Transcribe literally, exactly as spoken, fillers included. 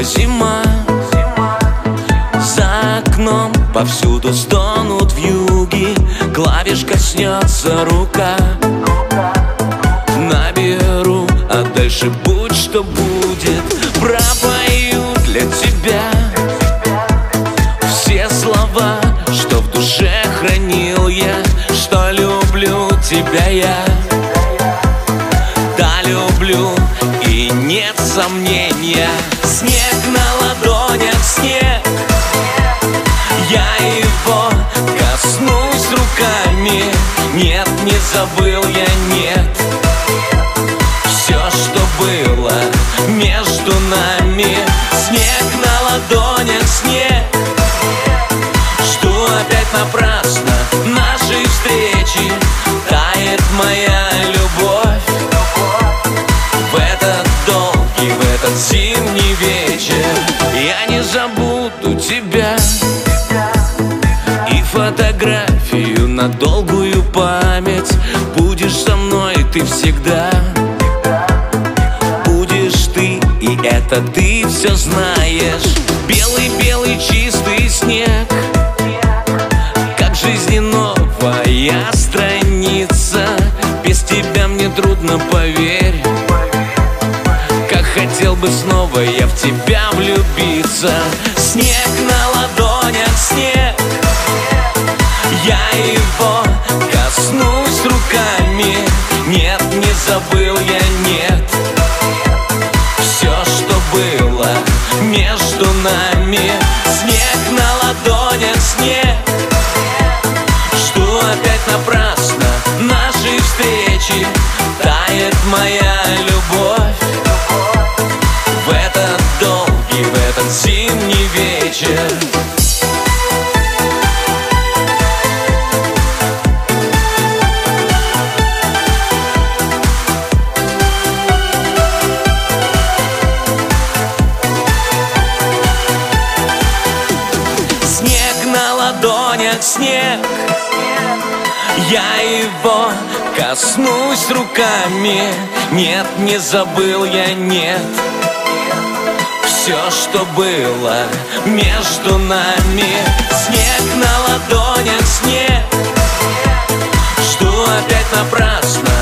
снова зима. За окном повсюду стонут вьюги, клавиш коснется рука. Наберу, а дальше будь что будет. Пропою для тебя все слова, что в душе хранил я, что люблю тебя я. Да, люблю, и нет сомнения. Снег на ладонях, снег, я его коснусь руками. Нет, не забыл я, нет. Все, что было между нами. Снег на ладонях, снег, жду опять напрасно нашей встречи. Тает моя любовь в этот долгий, в этот зимний вечер. Я не забуду тебя и фотографию на долгую память. Будешь со мной ты всегда, будешь ты, и это ты все знаешь. Белый-белый чистый снег, как в жизни новая страница. Без тебя мне трудно, поверь. Как хотел бы снова я в тебя влюбиться. Снег на ладонях, снег, я его коснусь руками. Нет, не забыл я, нет. Все, что было между нами. Снег на ладонях, снег, жду опять напрасно нашей встречи. Тает моя любовь в этот долгий, в этот зимний вечер. Снег на ладонях, снег, я его коснусь руками. Нет, не забыл я, нет. Все, что было между нами. Снег на ладонях, снег, жду опять напрасно